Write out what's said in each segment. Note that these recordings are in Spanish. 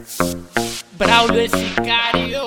Braulio el sicario,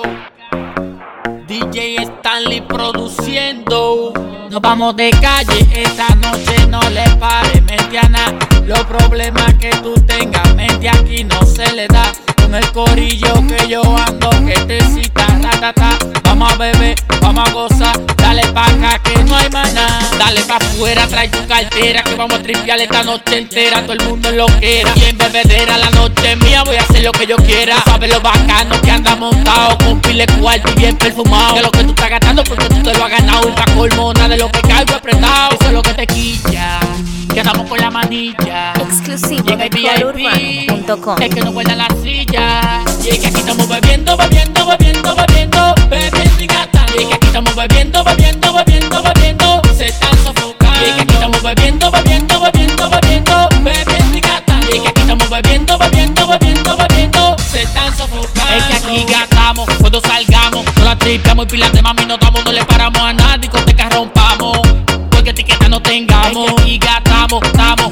DJ Stanley produciendo. Nos vamos de calle, esta noche no le pares, mente a nada. Los problemas que tú tengas, mente aquí no se le da. Con el corillo que yo ando, que te cita, ratata. Vamos a beber, vamos a gozar, dale pa' acá que no hay maná. Dale pa' afuera, trae tu cartera, que vamos a tripear esta noche entera. Todo el mundo lo quiera, y en bebedera la noche mía, voy a hacer lo que yo quiera. Tú sabes lo bacano que anda montado, con pile cuarto y bien perfumado. Que lo que tú estás gastando porque tú te lo has ganado. Y pa' colmo, nada de lo que caigo apretado. Eso es lo que te quilla, que andamos con la manilla. Exclusivo Llega de el VIP, colurbano.com. es que no guarda la silla. Y es que aquí estamos bebiendo, bebiendo, bebiendo, bebiendo, bebiendo y gastando. Y es que aquí estamos bebiendo, bebiendo, bebiendo, bebiendo, se están sofocando. Y es que aquí estamos bebiendo, bebiendo, bebiendo, bebiendo, bebiendo y gastando. Y es que aquí estamos bebiendo, bebiendo, bebiendo, bebiendo, se están sofocando. Es que aquí gastamos, cuando salgamos, no la tripeamos y pilas de mami no damos, no le paramos a nadie, discoteca rompamos. Porque etiqueta no tengamos. Es que aquí gastamos, estamos.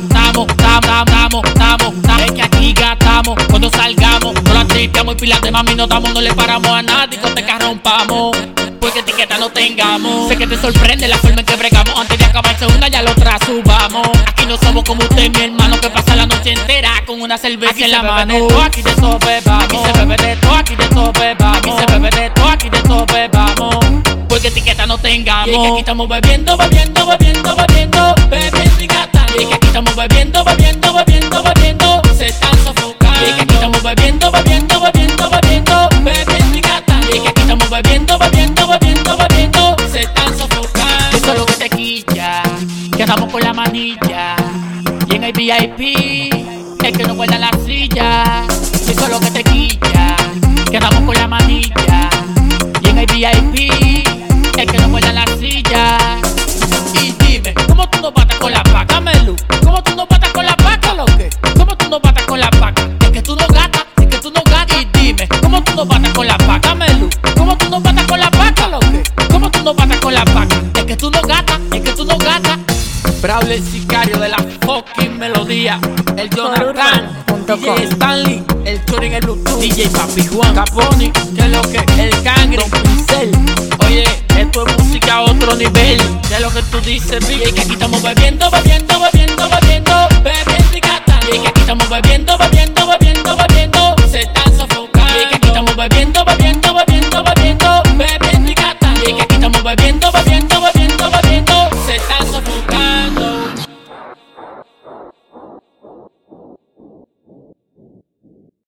Es que aquí gastamos, cuando salgamos, no la tripeamos y pilas de mami no damos, no le paramos a nadie, discoteca rompamos. Porque etiqueta no tengamos. Sé que te sorprende la forma en que bregamos. Antes de acabarse una ya la otra subamos. Aquí no somos como usted, mi hermano, que pasa la noche entera con una cerveza aquí en la mano. Aquí de todo bebamos. Aquí se bebe de todo, aquí de todo bebamos. Aquí se bebe de todo, aquí de todo bebamos. Porque etiqueta no tengamos. Y es que aquí estamos bebiendo, bebiendo, bebiendo, bebiendo, bebiendo y gastando. Y es que aquí estamos bebiendo, bebiendo, bebiendo, bebiendo, se están sofocando. Y es que aquí estamos bebiendo, bebiendo, bebiendo, bebiendo, bebiendo y gastando. Y es que aquí estamos bebiendo, bebiendo, bebiendo, bebiendo, se están sofocando. Eso es lo que te quilla, que andamos con la manilla. Y en el VIP, el que no guarda la silla. Eso es lo que te quilla, que andamos con la manilla. Y en el VIP, el que no guarda la silla. Y dime, ¿cómo tú no batas con la paca, Melu? ¿Cómo tú no batas con la paca, lo que? ¿Cómo tú no batas con la paca? Es que tú no gatas, es que tú no gatas. Y dime, ¿cómo tú no batas con la paca, Melu? ¿Cómo tú no batas con la paca, lo que? ¿Cómo tú no batas con la paca? Es que tú no gatas, es que tú no gatas. Braulio el sicario de la fucking melodía. El Jonathan, DJ Stanley, el Chori en el Bluetooth, DJ Papi Juan, Caponi, que es lo que el Cangre, Pincel. Oye, esto es música a otro nivel. ¿Qué es lo que tú dices, Big? Y que aquí estamos bebiendo, bebiendo, bebiendo, bebiendo, bebiendo y gastando. Y que aquí estamos bebiendo, bebiendo.